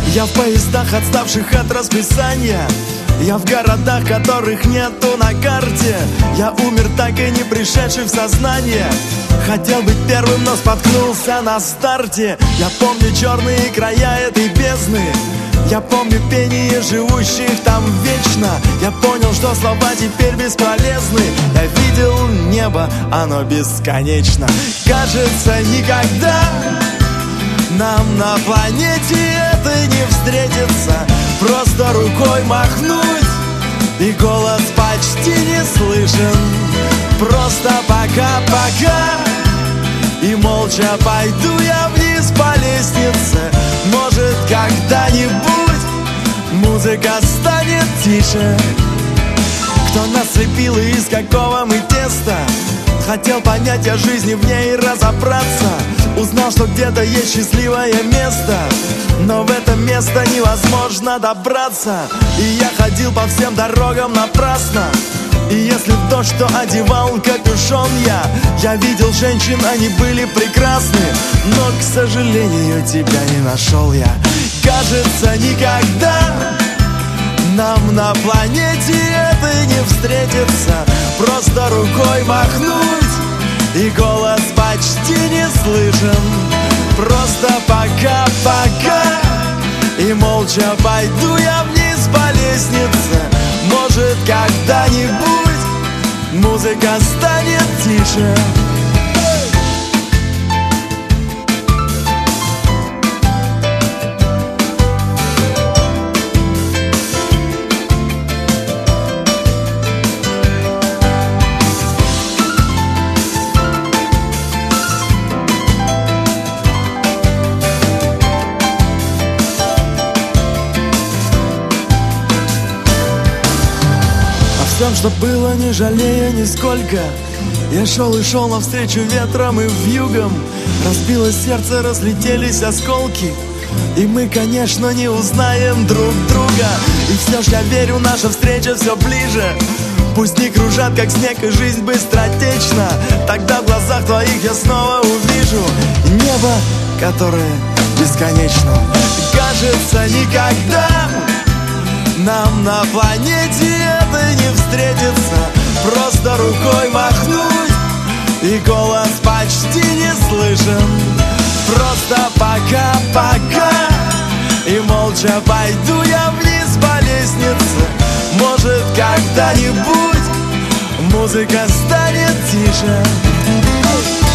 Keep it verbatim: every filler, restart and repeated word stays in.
Я в поездах, отставших от расписания. Я в городах, которых нету на карте. Я умер, так и не пришедший в сознание. Хотел быть первым, но споткнулся на старте. Я помню черные края этой бездны. Я помню пение живущих там вечно. Я понял, что слова теперь бесполезны. Я видел небо, оно бесконечно. Кажется, никогда нам на планете этой не встретиться. Просто рукой махнуть, и голос почти не слышен. Просто пока-пока, и молча пойду я вниз по лестнице. Может, когда-нибудь музыка станет тише. Кто нас слепил и из какого мы теста? Хотел понять о жизни в ней и разобраться. Узнал, что где-то есть счастливое место, но в это место невозможно добраться. И я ходил по всем дорогам напрасно. И если в дождь, то одевал капюшон я. Я видел женщин, они были прекрасны, но, к сожалению, тебя не нашел я. Кажется, никогда нам на планете этой не встретиться. Просто рукой махнуть, и голос почти не слышен. Просто пока-пока, и молча пойду я вниз по лестнице. Может, когда-нибудь музыка станет тише. Всем, что было, не жалея нисколько. Я шел и шел навстречу ветром и вьюгам. Разбилось сердце, разлетелись осколки, и мы, конечно, не узнаем друг друга. И все ж я верю, наша встреча все ближе. Пусть не кружат, как снег, и жизнь быстротечна. Тогда в глазах твоих я снова увижу небо, которое бесконечно. Кажется, никогда нам на планете этой не встретиться. Просто рукой махнуть, и голос почти не слышен. Просто пока-пока, и молча пойду я вниз по лестнице. Может, когда-нибудь музыка станет тише.